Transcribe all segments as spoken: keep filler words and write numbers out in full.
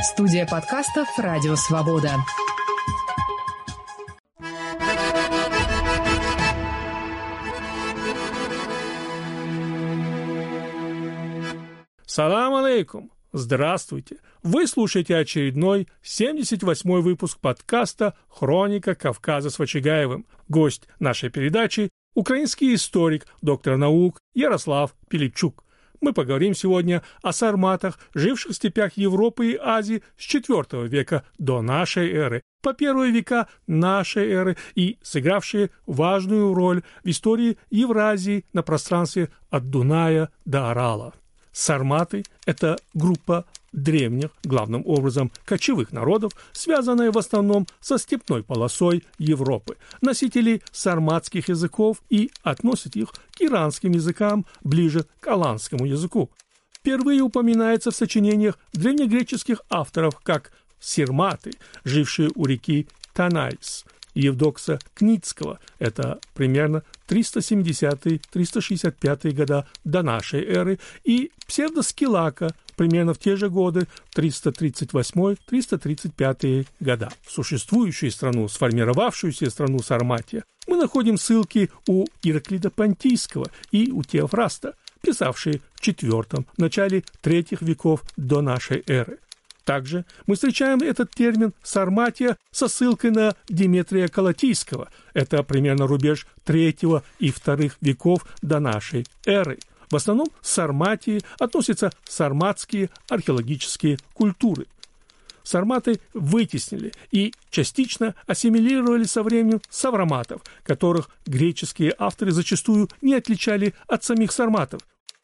Студия подкастов «Радио Свобода». Салам алейкум! Здравствуйте! Вы слушаете очередной семьдесят восьмой выпуск подкаста «Хроника Кавказа» с Вачигаевым. Гость нашей передачи – украинский историк, доктор наук Ярослав Пилипчук. Мы поговорим сегодня о сарматах, живших в степях Европы и Азии с четвёртого века до нашей эры, по первые века нашей эры и сыгравшие важную роль в истории Евразии на пространстве от Дуная до Арала. Сарматы – это группа древних, главным образом кочевых народов, связанная в основном со степной полосой Европы, носители сарматских языков и относят их к иранским языкам, ближе к аланскому языку. Впервые упоминается в сочинениях древнегреческих авторов как сирматы, жившие у реки Танайс, Евдокса Кницкого, это примерно триста семидесятый — триста шестьдесят пятый года до нашей эры, и псевдоскилака, примерно в те же годы, триста тридцать восьмой — триста тридцать пятый года. В существующую страну, сформировавшуюся страну Сарматия, мы находим ссылки у Ираклида Понтийского и у Теофраста, писавшие в четвёртом, начале третьих веков до нашей эры. Также мы встречаем этот термин «Сарматия» со ссылкой на Деметрия Колотийского. Это примерно рубеж третьего и вторых веков до нашей эры. В основном к Сарматии относятся сарматские археологические культуры. Сарматы вытеснили и частично ассимилировали со временем савроматов, которых греческие авторы зачастую не отличали от самих сарматов.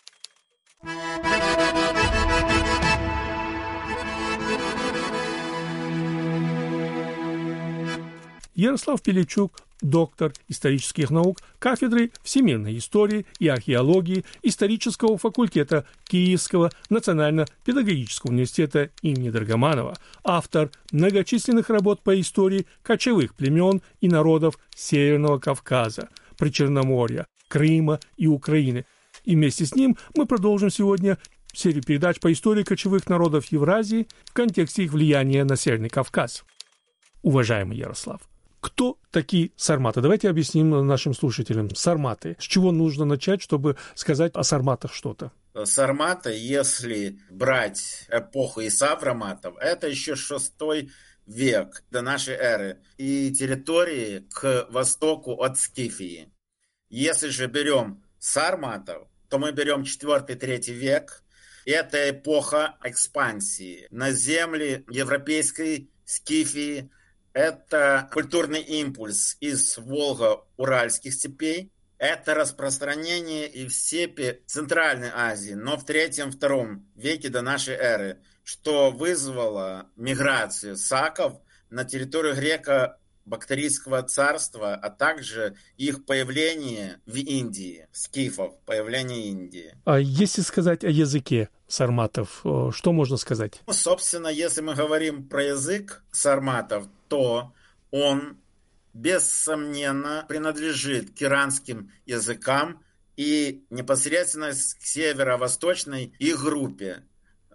Ярослав Пилипчук, доктор исторических наук, кафедры всемирной истории и археологии исторического факультета Киевского национально-педагогического университета имени Драгоманова, автор многочисленных работ по истории кочевых племен и народов Северного Кавказа, Причерноморья, Крыма и Украины. И вместе с ним мы продолжим сегодня серию передач по истории кочевых народов Евразии в контексте их влияния на Северный Кавказ. Уважаемый Ярослав, кто такие сарматы? Давайте объясним нашим слушателям. Сарматы. С чего нужно начать, чтобы сказать о сарматах что-то? Сарматы, если брать эпоху и савроматов, это еще шестой век до нашей эры и территории к востоку от Скифии. Если же берем сарматов, то мы берем четвёртый-третий век. И это эпоха экспансии на земли европейской Скифии. Это культурный импульс из Волго-Уральских степей. Это распространение и в степи Центральной Азии, но в третьем-втором веке до нашей эры, что вызвало миграцию саков на территорию греко-бактрийского царства, а также их появление в Индии, скифов, появление Индии. А если сказать о языке сарматов, что можно сказать? Ну, собственно, если мы говорим про язык сарматов, то он, бессомненно, принадлежит к иранским языкам и непосредственно к северо-восточной их группе.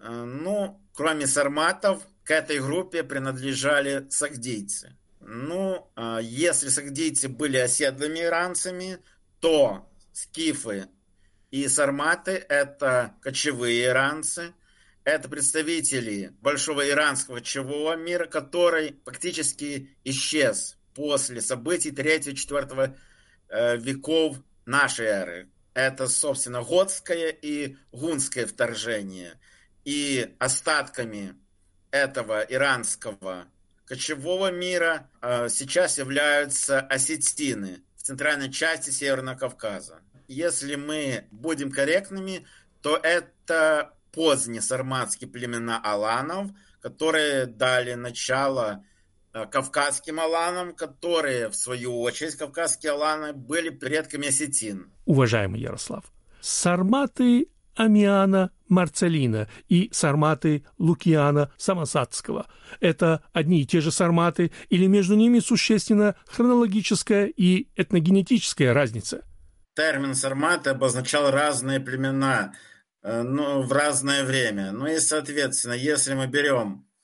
Ну, кроме сарматов, к этой группе принадлежали сагдийцы. Ну, если сагдийцы были оседлыми иранцами, то скифы и сарматы – это кочевые иранцы. Это представители большого иранского кочевого мира, который фактически исчез после событий третьего-четвёртого э, веков нашей эры. Это, собственно, готское и гунское вторжение. И остатками этого иранского кочевого мира э, сейчас являются осетины в центральной части Северного Кавказа. Если мы будем корректными, то это поздние сарматские племена аланов, которые дали начало кавказским аланам, которые, в свою очередь, кавказские аланы были предками осетин. Уважаемый Ярослав, сарматы Амиана Марцелина и сарматы Лукиана Самосадского – это одни и те же сарматы или между ними существенна хронологическая и этногенетическая разница? Термин сарматы обозначал разные племена, ну, в разное время. Ну и, соответственно, если мы берем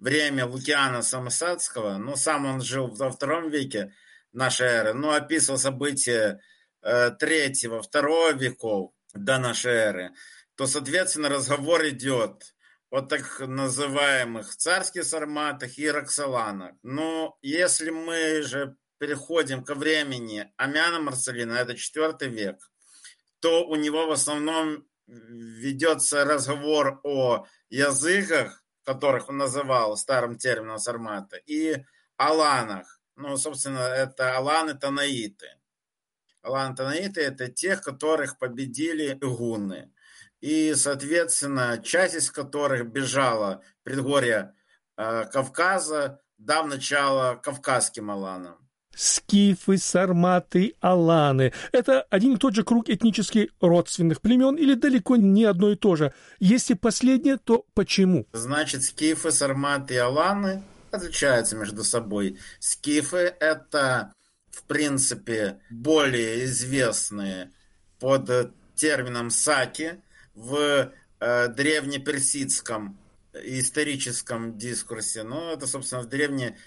время Лукиана Самосадского, ну, сам он жил во втором веке нашей эры, но описывал события третьего, второго веков до нашей эры, то, соответственно, разговор идет о так называемых царских сарматах и Роксоланах. Но если мы же переходим ко времени Амmiана Марцелина, это четвертый век, то у него в основном ведется разговор о языках, которых он называл старым термином сармата, и аланах. Ну, собственно, это аланы-танаиты. Аланы-танаиты – это тех, которых победили гунны. И, соответственно, часть из которых бежала в предгорье э, Кавказа, дав начало кавказским аланам. Скифы, сарматы, аланы – это один и тот же круг этнически родственных племен или далеко не одно и то же? Если последнее, то почему? Значит, скифы, сарматы и аланы отличаются между собой. Скифы – это, в принципе, более известные под термином саки в э, древнеперсидском историческом дискурсе. Ну, это, собственно, в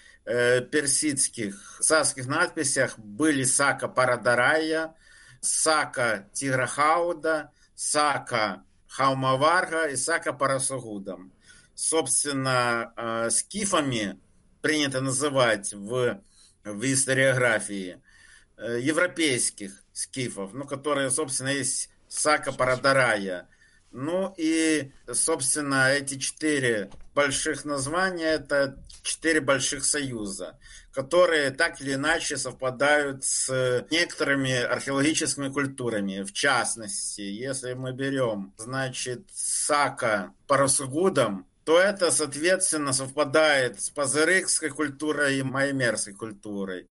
древнеперсидских царских надписях были сака Парадарая, сака Тиграхауда, сака Хаумаварга и сака Парасугудам. Собственно, э, скифами принято называть в, в историографии э, европейских скифов, ну, которые, собственно, есть сака Парадарая. Ну и, собственно, эти четыре больших названия – это четыре больших союза, которые так или иначе совпадают с некоторыми археологическими культурами. В частности, если мы берем, значит, сака Парасугудам, то это, соответственно, совпадает с пазырыкской культурой и майомерской культурой.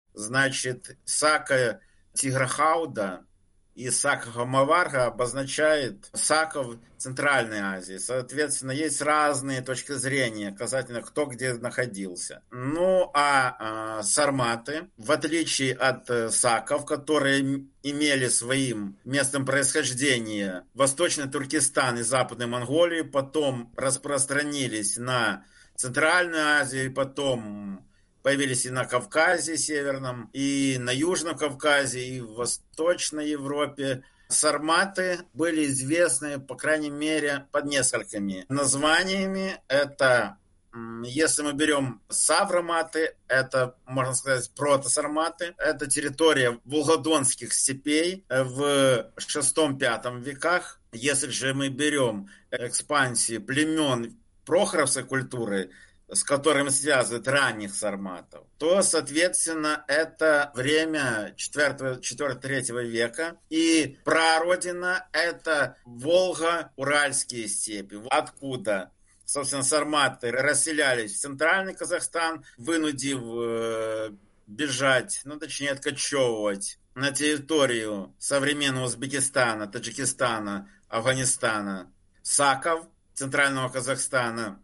Значит, сака Тиграхауда и сака Хаумаварга обозначает саков Центральной Азии. Соответственно, есть разные точки зрения касательно кто где находился. Ну, а, а сарматы, в отличие от саков, которые имели своим местом происхождения Восточный Туркестан и Западную Монголию, потом распространились на Центральную Азию, потом появились и на Кавказе Северном, и на Южном Кавказе, и в Восточной Европе. Сарматы были известны, по крайней мере, под несколькими названиями. Это, если мы берем савроматы, это, можно сказать, протосарматы. Это территория волгодонских степей в шестом-пятом веках. Если же мы берем экспансию племен прохоровской культуры, с которым связывают ранних сарматов, то, соответственно, это время четвёртого-третьего века. И прародина – это Волго-Уральские степи, откуда, собственно, сарматы расселялись в центральный Казахстан, вынудив э, бежать, ну, точнее, откочевывать на территорию современного Узбекистана, Таджикистана, Афганистана, саков центрального Казахстана.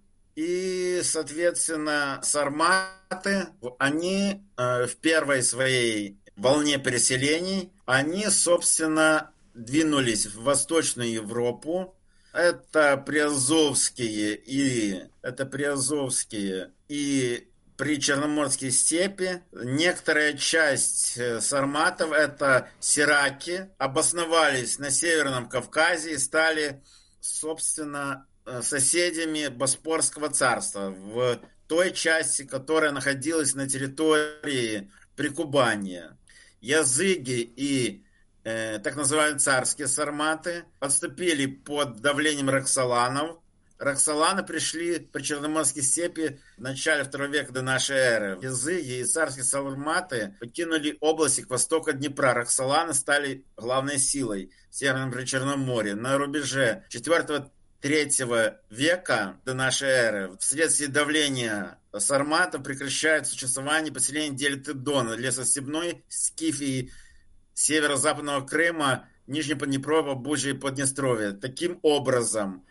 И, соответственно, сарматы, они э, в первой своей волне переселений, они, собственно, двинулись в Восточную Европу. Это приазовские и это приазовские и причерноморские степи. Некоторая часть сарматов, это сираки, обосновались на Северном Кавказе и стали, собственно, соседями Боспорского царства в той части, которая находилась на территории Прикубания. Языги и э, так называемые царские сарматы отступили под давлением Роксоланов. Роксоланы пришли по Черноморской степи в начале второго века до нашей эры. Языги и царские сарматы покинули области к востоку Днепра. Роксоланы стали главной силой в Северном Причерноморье. На рубеже четвёртого-третьего века до нашей эры вследствие давления сарматов прекращают существование поселений дельты Дона, лесостепной Скифии, северо-западного Крыма, Нижнеподнепровья, Бужья и Поднестровья. Таким образом,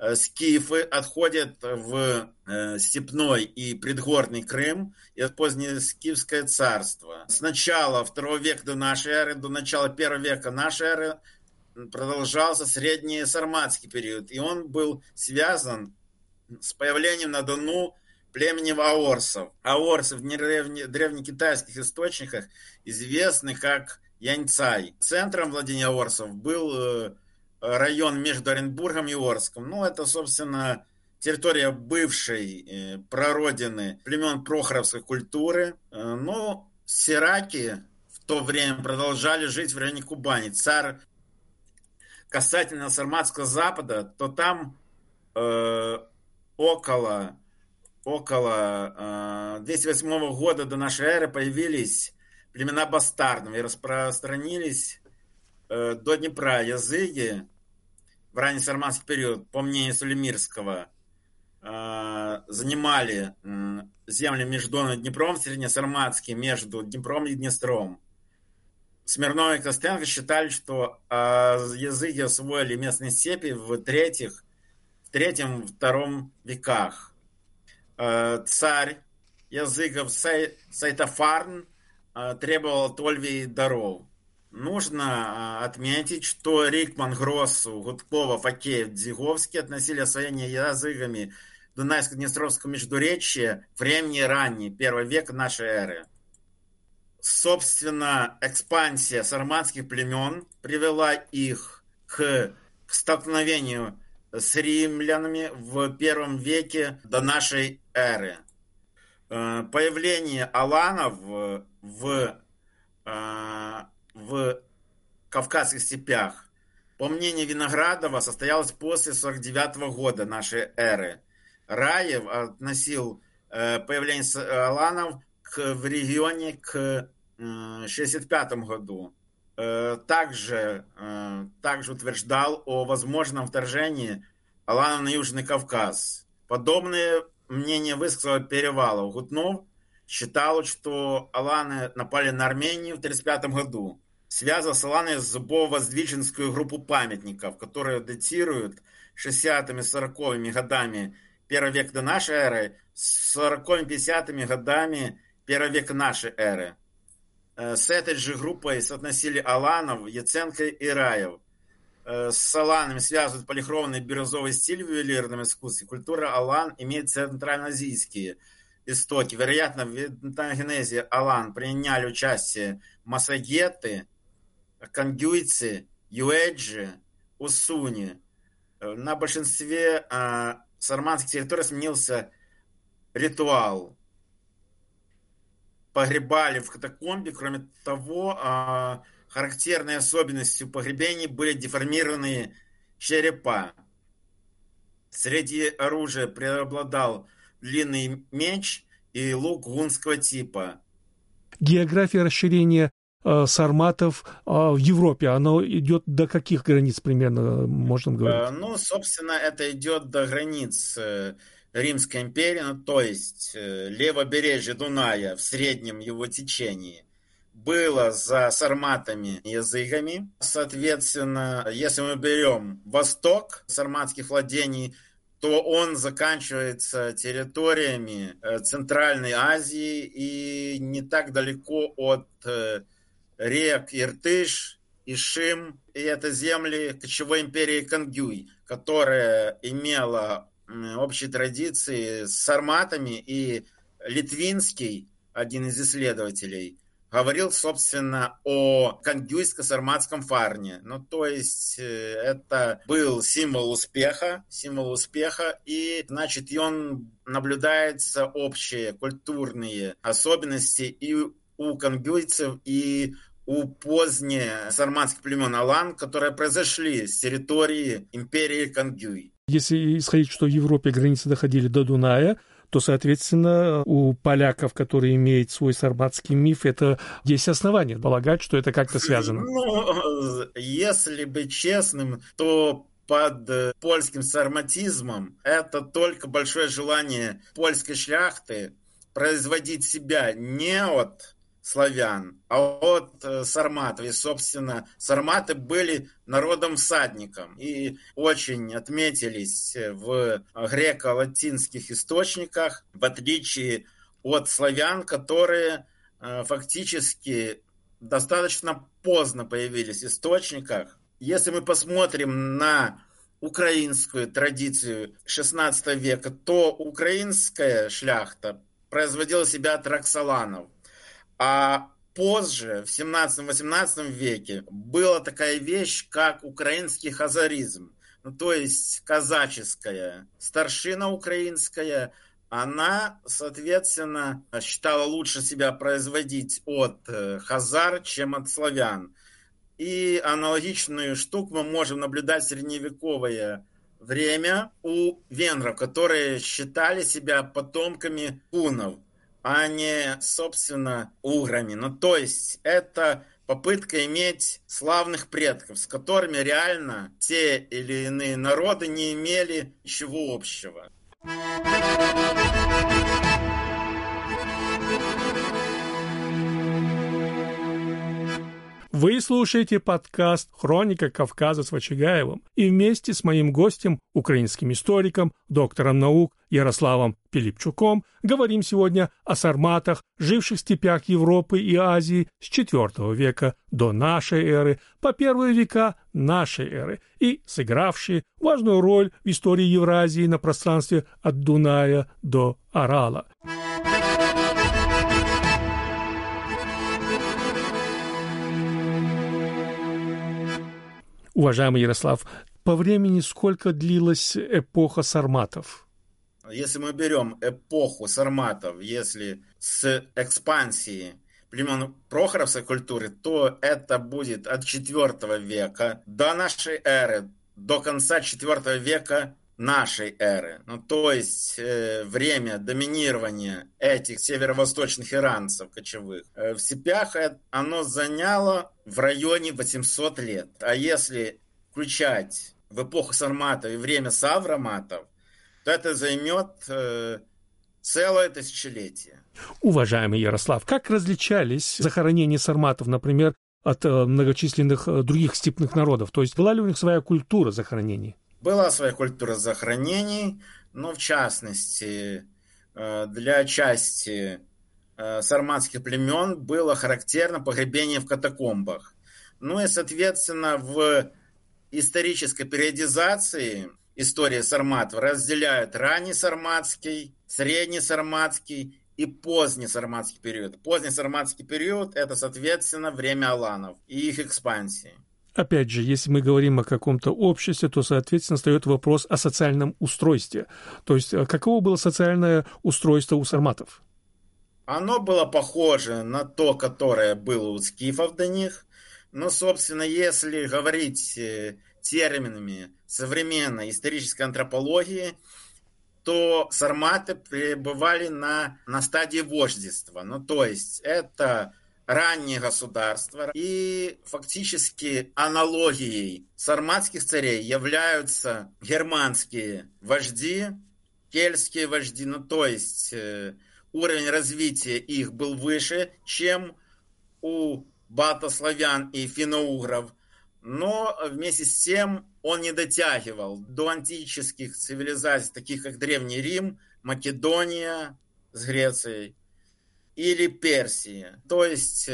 скифы отходят в степной и предгорный Крым и в позднескифское царство. С начала второго века до нашей эры до начала первого века нашей эры продолжался средний сарматский период, и он был связан с появлением на Дону племени аорсов. Аорсы в древне, древнекитайских источниках известны как Яньцай. Центром владения аорсов был район между Оренбургом и Орском. Ну, это, собственно, территория бывшей прародины племен прохоровской культуры. Но сираки в то время продолжали жить в районе Кубани. Царь, касательно Сарматского запада, то там э, около, около э, двести восьмого года до нашей эры появились племена бастардов и распространились э, до Днепра языки в ранний сарматский период, по мнению Сулемирского, э, занимали э, земли между Доном и Днепром, среднесарматские, между Днепром и Днестром. Смирнов и Костенко считали, что э, языки освоили местные степи в третьих, в третьем, втором веках. Э, царь языков Сай, Сайтофарн э, требовал от Ольвии даров. Нужно э, отметить, что Рикман, Гроссу, Гудкова, Факеев, Дзиговский относили освоение языками Дунайско-Днестровского междуречья времени ранней, первого века нашей эры. Собственно, экспансия сарматских племен привела их к, к столкновению с римлянами в первом веке до нашей эры. Появление аланов в, в, в Кавказских степях, по мнению Виноградова, состоялось после сорок девятого года нашей эры. Раев относил появление аланов в регионе к шестьдесят пятому году. Также, также утверждал о возможном вторжении аланов на Южный Кавказ. Подобное мнение высказал Перевалов. Гутнов считал, что аланы напали на Армению в тридцать пятом году. Связал с аланами зубово-воздвиженскую группу памятников, которые датируют шестидесятыми-сороковыми годами первого века до нашей эры с сороковыми-пятидесятыми годами первого века нашей эры. С этой же группой соотносили аланов, Яценко и Раев. С аланами связывают полихромный бирюзовый стиль в ювелирном искусстве. Культура алан имеет центральноазийские истоки. Вероятно, в этногенезе алан приняли участие массагеты, кангюйцы, юэджи, усуни. На большинстве э, сарматских территорий сменился ритуал. Погребали в катакомбе. Кроме того, э, характерной особенностью погребений были деформированные черепа. Среди оружия преобладал длинный меч и лук гунского типа. География расширения э, сарматов э, в Европе, она идет до каких границ примерно, можно говорить? Э, ну, собственно, это идет до границ э, Римской империи, ну, то есть э, левобережье Дуная в среднем его течении было за сарматами языками. Соответственно, если мы берем восток сарматских владений, то он заканчивается территориями Центральной Азии и не так далеко от рек Иртыш, Ишим. И это земли кочевой империи Кангюй, которая имела общие традиции с сарматами, и Литвинский, один из исследователей, говорил, собственно, о кангюйско-сарматском фарне. Ну, то есть, это был символ успеха, символ успеха, и, значит, и он наблюдается общие культурные особенности и у кангюйцев, и у поздних сарматских племен алан, которые произошли с территории империи Кангюй. Если исходить, что в Европе границы доходили до Дуная, то, соответственно, у поляков, которые имеют свой сарматский миф, это есть основания полагать, что это как-то связано. Ну, если быть честным, то под польским сарматизмом это только большое желание польской шляхты производить себя не от славян, а от сарматов. И, собственно, сарматы были народом-всадником и очень отметились в греко-латинских источниках, в отличие от славян, которые фактически достаточно поздно появились в источниках. Если мы посмотрим на украинскую традицию шестнадцатого века, то украинская шляхта производила себя от Роксоланов. А позже, в семнадцатом-восемнадцатом веке, была такая вещь, как украинский хазаризм. Ну, то есть казаческая старшина украинская, она, соответственно, считала лучше себя производить от хазар, чем от славян. И аналогичную штуку мы можем наблюдать в средневековое время у венгров, которые считали себя потомками гуннов, а не, собственно, уграми. Ну, то есть, это попытка иметь славных предков, с которыми реально те или иные народы не имели ничего общего. Вы слушаете подкаст «Хроника Кавказа» с Вачигаевым, и вместе с моим гостем, украинским историком, доктором наук Ярославом Пилипчуком, говорим сегодня о сарматах, живших в степях Европы и Азии с четвёртого века до нашей эры по первые века нашей эры и сыгравшие важную роль в истории Евразии на пространстве от Дуная до Арала. Уважаемый Ярослав, по времени сколько длилась эпоха сарматов? Если мы берем эпоху сарматов, если с экспансии племен прохоровской культуры, то это будет от четвёртого века до нашей эры, до конца четвёртого века нашей эры. Ну, то есть э, время доминирования этих северо-восточных иранцев кочевых э, в степях оно заняло в районе восемьсот лет. А если включать в эпоху сарматов и время савроматов, то это займет э, целое тысячелетие. Уважаемый Ярослав, как различались захоронения сарматов, например, от э, многочисленных э, других степных народов? То есть была ли у них своя культура захоронений? Была своя культура захоронений, но в частности для части сарматских племен было характерно погребение в катакомбах. Ну и, соответственно, в исторической периодизации истории сарматов разделяют ранний сарматский, средний сарматский и поздний сарматский период. Поздний сарматский период – это, соответственно, время аланов и их экспансии. Опять же, если мы говорим о каком-то обществе, то, соответственно, встает вопрос о социальном устройстве. То есть, каково было социальное устройство у сарматов? Оно было похоже на то, которое было у скифов до них. Но, собственно, если говорить терминами современной исторической антропологии, то сарматы пребывали на, на стадии вождества. Ну, то есть, это раннее государство, и фактически аналогией сарматских царей являются германские вожди, кельтские вожди, ну то есть э, уровень развития их был выше, чем у батославян и финно-угров, но вместе с тем он не дотягивал до антических цивилизаций, таких как Древний Рим, Македония с Грецией, или Персия. То есть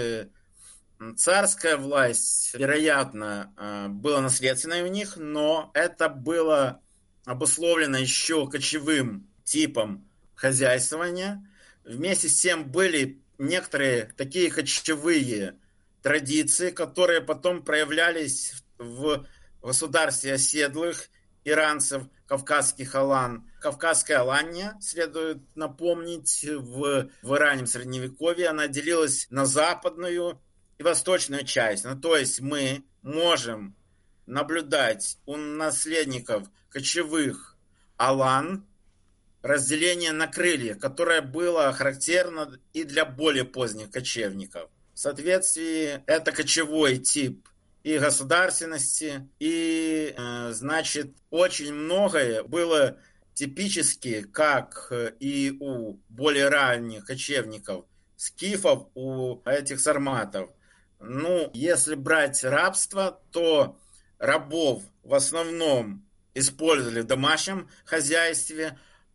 царская власть, вероятно, была наследственной у них, но это было обусловлено еще кочевым типом хозяйствования. Вместе с тем были некоторые такие кочевые традиции, которые потом проявлялись в государстве оседлых иранцев, кавказских алан. Кавказская Алания, следует напомнить, в, в раннем Средневековье она делилась на западную и восточную часть. Ну, то есть мы можем наблюдать у наследников кочевых алан разделение на крылья, которое было характерно и для более поздних кочевников. В соответствии это кочевой тип и государственности, и, э, значит, очень многое было типически, как и у более ранних кочевников, скифов, у этих сарматов. Ну, если брать рабство, то рабов в основном использовали в домашнем хозяйстве,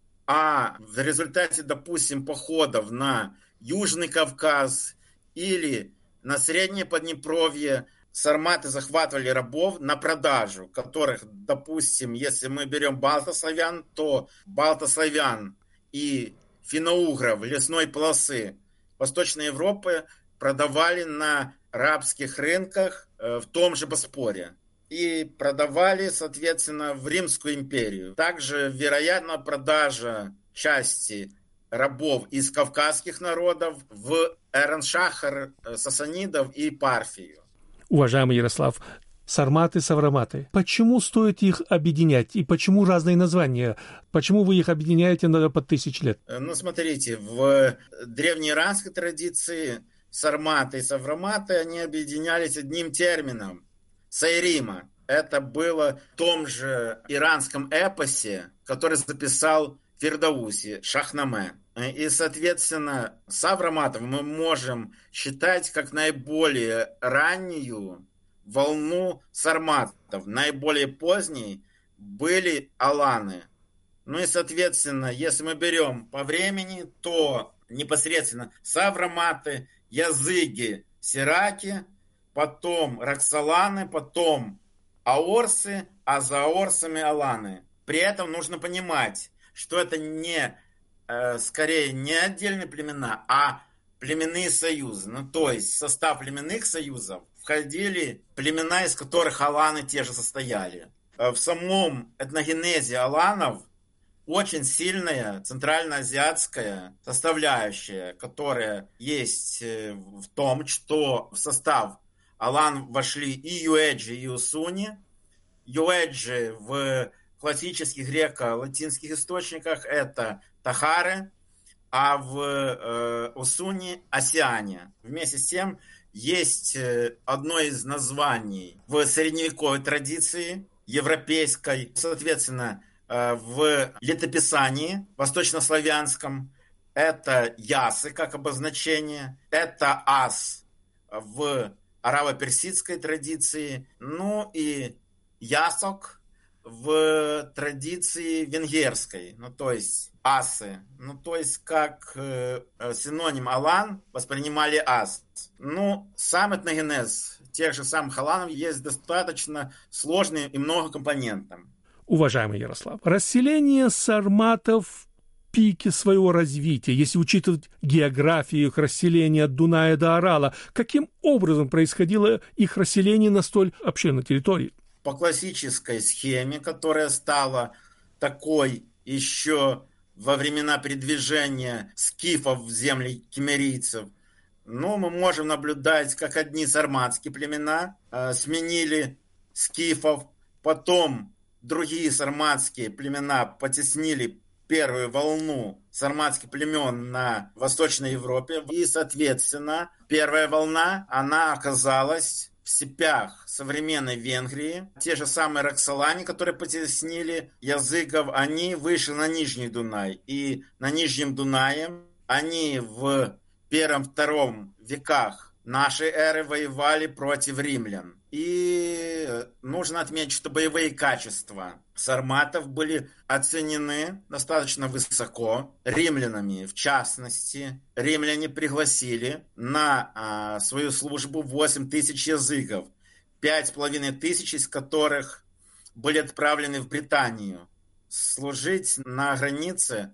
а в результате, допустим, походов на Южный Кавказ или на Среднее Поднепровье сарматы захватывали рабов на продажу, которых, допустим, если мы берем балтославян, то балтославян и финно-угров лесной полосы Восточной Европы продавали на рабских рынках в том же Боспоре. И продавали, соответственно, в Римскую империю. Также, вероятно, продажа части рабов из кавказских народов в Эрен-Шахар, сасанидов и Парфию. Уважаемый Ярослав, сарматы, савроматы, почему стоит их объединять и почему разные названия? Почему вы их объединяете на под тысяч лет? Ну, смотрите, в древнеиранской традиции сарматы и савроматы, они объединялись одним термином – сайрима. Это было в том же иранском эпосе, который записал Фирдауси, Шахнаме. И, соответственно, савроматов мы можем считать как наиболее раннюю волну сарматов. Наиболее поздней были аланы. Ну и, соответственно, если мы берем по времени, то непосредственно савроматы, языги, сираки, потом роксоланы, потом аорсы, а за аорсами аланы. При этом нужно понимать, что это не, э, скорее не отдельные племена, а племенные союзы. Ну, то есть в состав племенных союзов входили племена, из которых аланы те же состояли. В самом этногенезе аланов очень сильная центральноазиатская составляющая, которая есть в том, что в состав алан вошли и юэджи, и усуни. Юэджи в классических греко-латинских источниках это тахары, а в э, усуни осяне. Вместе с тем есть одно из названий в средневековой традиции европейской, соответственно, в летописании восточнославянском это ясы как обозначение, это ас в араво-персидской традиции, ну и ясок в традиции венгерской, ну то есть асы, ну то есть как э, синоним алан воспринимали ас. Ну, сам этногенез тех же самых аланов есть достаточно сложный и многокомпонентным. Уважаемый Ярослав, расселение сарматов в пике своего развития, если учитывать географию их расселения от Дуная до Орала, каким образом происходило их расселение на столь обширной территории? По классической схеме, которая стала такой еще во времена передвижения скифов в земли киммерийцев, ну, мы можем наблюдать, как одни сарматские племена э, сменили скифов, потом другие сарматские племена потеснили первую волну сарматских племен на Восточной Европе. И, соответственно, первая волна, она оказалась в степях современной Венгрии. Те же самые роксолане, которые потеснили языков, они вышли на Нижний Дунай. И на Нижнем Дунае они в первом-втором веках нашей эры воевали против римлян. И нужно отметить, что боевые качества сарматов были оценены достаточно высоко римлянами. В частности, римляне пригласили на а, свою службу восемь тысяч языков, пять с половиной тысяч из которых были отправлены в Британию служить на границе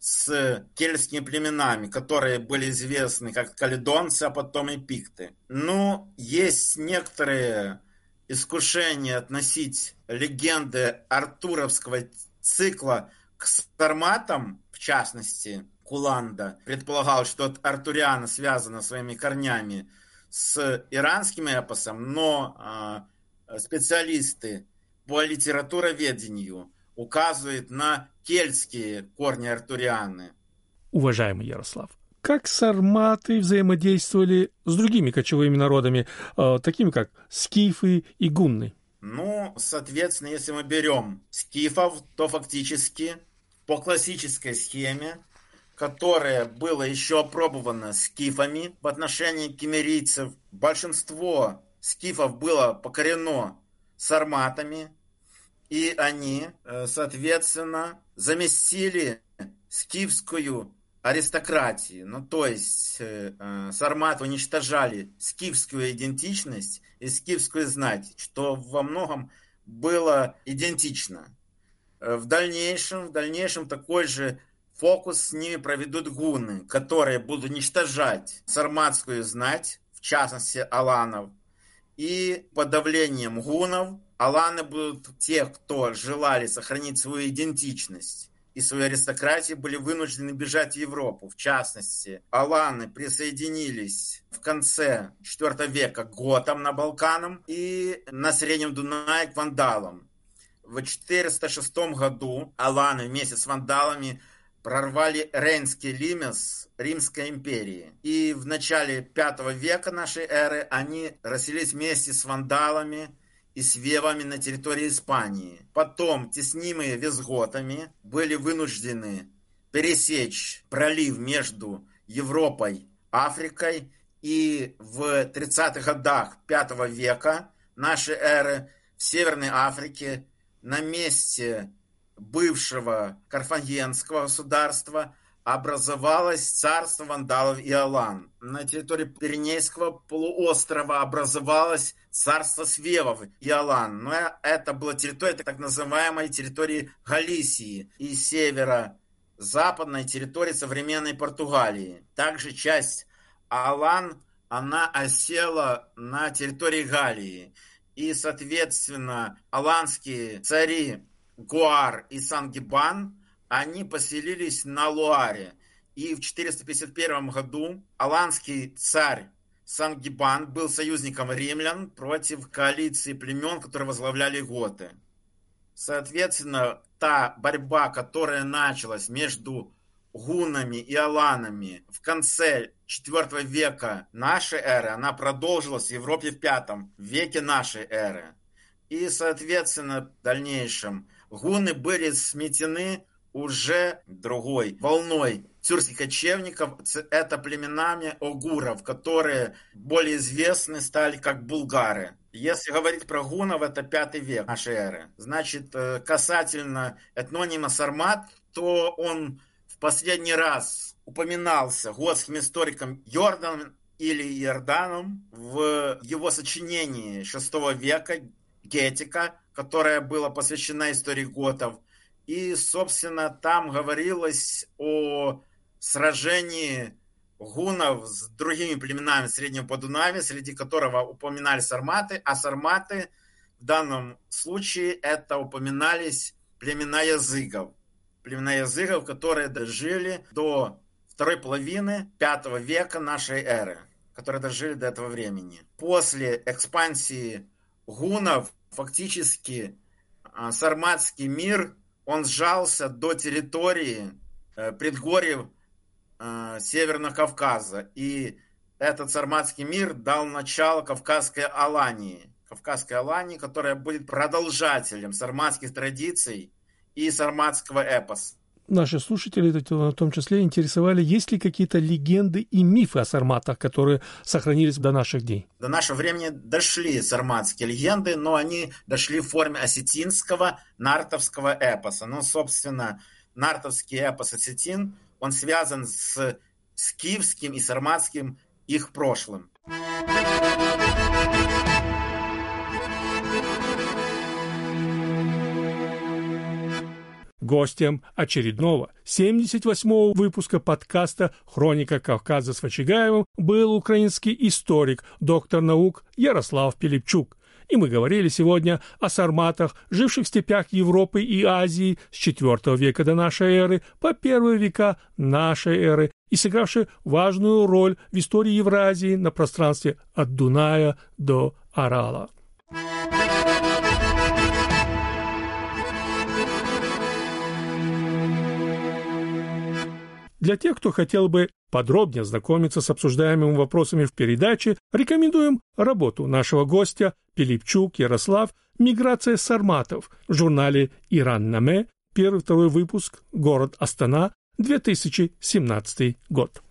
с кельтскими племенами, которые были известны как каледонцы, а потом и пикты. Ну, есть некоторые искушения относить легенды артуровского цикла к сарматам, в частности, Куланда предполагал, что Артуриана связана своими корнями с иранским эпосом, но э, специалисты по литературоведению указывают на кельтские корни артурианы. Уважаемый Ярослав, как сарматы взаимодействовали с другими кочевыми народами, э, такими как скифы и гунны? Ну, соответственно, если мы берем скифов, то фактически по классической схеме, которая была еще опробована скифами в отношении киммерийцев, большинство скифов было покорено сарматами, и они, соответственно, заместили скифскую аристократии. Ну, то есть э, сарматы уничтожали скифскую идентичность и скифскую знать, что во многом было идентично. В дальнейшем, в дальнейшем такой же фокус с ними проведут гунны, которые будут уничтожать сарматскую знать, в частности аланов, и под давлением гуннов аланы будут те, кто желали сохранить свою идентичность и свою аристократию, были вынуждены бежать в Европу. В частности, аланы присоединились в конце четвёртого века к готам на Балканах и на Среднем Дунае к вандалам. В четыреста шестом году аланы вместе с вандалами прорвали Рейнский лимес Римской империи. И в начале пятого века нашей эры они расселились вместе с вандалами и с вевами на территории Испании. Потом, теснимые визготами, были вынуждены пересечь пролив между Европой и Африкой. И в тридцатых годах пятого века нашей эры в Северной Африке на месте бывшего карфагенского государства образовалось царство вандалов и алан. На территории Пиренейского полуострова образовалось царство свевов и алан. Но это была территория так называемой территории Галисии и северо-западной территории современной Португалии. Также часть алан, она осела на территории Галлии. И, соответственно, аланские цари Гуар и Сангибан, они поселились на Луаре. И в четыреста пятьдесят первом году аланский царь Сангибан был союзником римлян против коалиции племен, которые возглавляли готы. Соответственно, та борьба, которая началась между гуннами и аланами в конце четвёртого века нашей эры, она продолжилась в Европе в пятом веке нашей эры. И, соответственно, в дальнейшем гунны были сметены уже другой волной тюркских кочевников. Это племенами огуров, которые более известны стали как булгары. Если говорить про гуннов, это пятый век нашей эры. Значит, касательно этнонима сармат, то он в последний раз упоминался готским историком Йорданом или Иорданом в его сочинении шестого века «Гетика», которая была посвящена истории готов. И, собственно, там говорилось о сражении гуннов с другими племенами Среднего Подунавья, среди которого упоминались сарматы, а сарматы в данном случае это упоминались племена языков. Племена языков, которые дожили до второй половины пятого века нашей эры, которые дожили до этого времени. После экспансии гуннов фактически сарматский мир, он сжался до территории предгорьев Северного Кавказа. И этот сарматский мир дал начало Кавказской Алании. Кавказской Алании, которая будет продолжателем сарматских традиций и сарматского эпоса. Наши слушатели, в том числе, интересовали, есть ли какие-то легенды и мифы о сарматах, которые сохранились до наших дней. До нашего времени дошли сарматские легенды, но они дошли в форме осетинского нартовского эпоса. Ну, собственно, нартовский эпос осетин, он связан с скифским и сарматским их прошлым. Гостем очередного семьдесят восьмого выпуска подкаста «Хроника Кавказа» с Вачигаевым был украинский историк, доктор наук Ярослав Пилипчук. И мы говорили сегодня о сарматах, живших в степях Европы и Азии с четвёртого века до нашей эры по первые века нашей эры и сыгравшие важную роль в истории Евразии на пространстве от Дуная до Арала. Для тех, кто хотел бы подробнее знакомиться с обсуждаемыми вопросами в передаче, рекомендуем работу нашего гостя Пилипчук Ярослав «Миграция сарматов» в журнале «Иран-Наме», первый-второй выпуск, город Астана, две тысячи семнадцатый год.